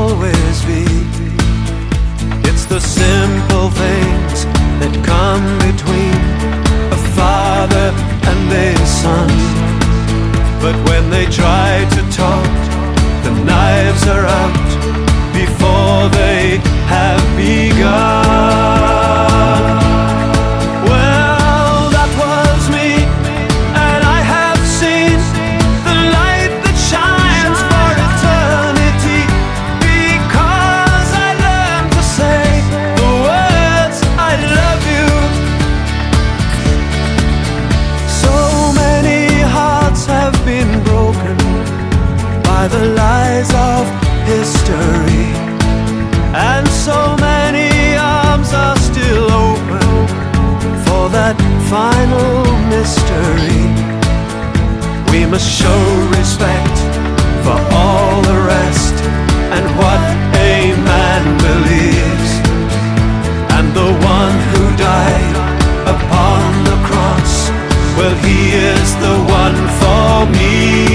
always be. It's the simple things that come between a father and a son. But when they try to talk, the knives are out before they have begun. Well, that was me, and I have seen the light that shines for eternity, because I learned to say the words I love you. So many hearts have been broken by the lies of history, and so many arms are still open for that final mystery. We must show respect for all the rest and what a man believes. And the one who died upon the cross, well, he is the one for me.